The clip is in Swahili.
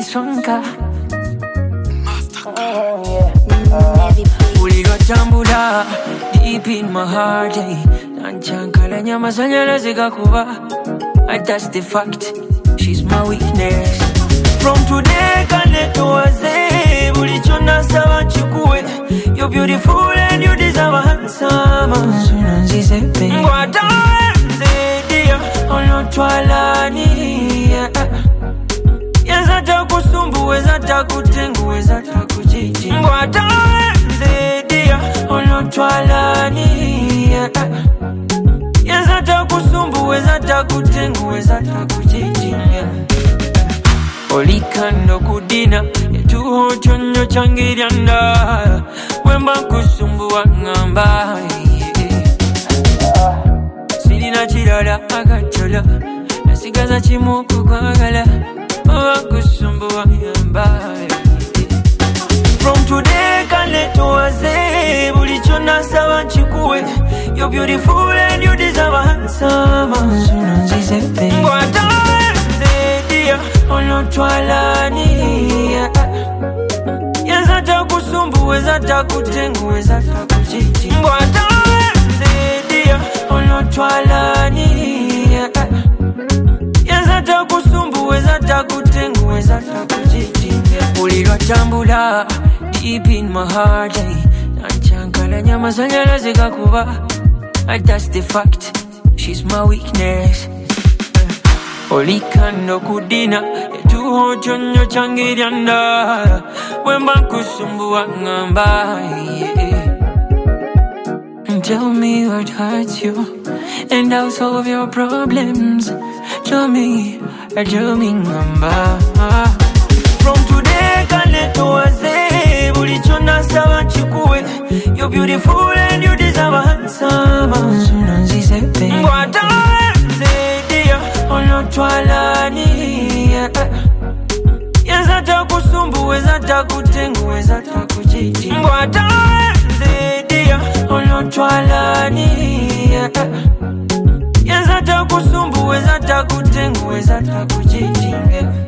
sonka ulilotambula deep in my heart, nanchankala nyama sanyalaze gakuba. That's the fact, she's my weakness. From today kanetowaze bulichona sawa chikuwe. You're beautiful and you deserve a handsome. Ngwata zedia onotwalani. Yazata kusumbu, yazata kutengu, yazata kujiji. Ngwata zedia onotwalani. Yazata kusumbu, yazata kutengu, yazata kujiji. Olikando kudina etuho chonyo changiryanda wemba kusumbu wangamba. Sirina chirala agachola nasigaza chimuku kwagala wemba kusumbu wangamba. From today kanetowaze bulichona sawa chikuwe. You're beautiful and you deserve a handsome. Ngwata zedia onotwalani. Yazata kusumbu, yazata kutengu, yazata kujiji. Ngwata zedia onotwalani. Yazata kusumbu, yazata kutengu, yazata kujiji. Ulilotambula deep in my heart, nanchankala nyama sanyalaze gakuba. That's the fact, she's my weakness. Olikando kudina etuho chonyo changiryanda wemba kusumbu wangamba. Tell me what hurts you and I'll solve your problems. Tell me ngamba. From today kanetowaze bulichona sawa chikuwe. You're beautiful and you deserve a handsome. Ngwata zedia onotwalani. Yazata kusumbu, yazata kutengu, yazata kujiji. Ngwata zedia onotwalani. Yazata kusumbu, yazata kutengu, yazata kujiji.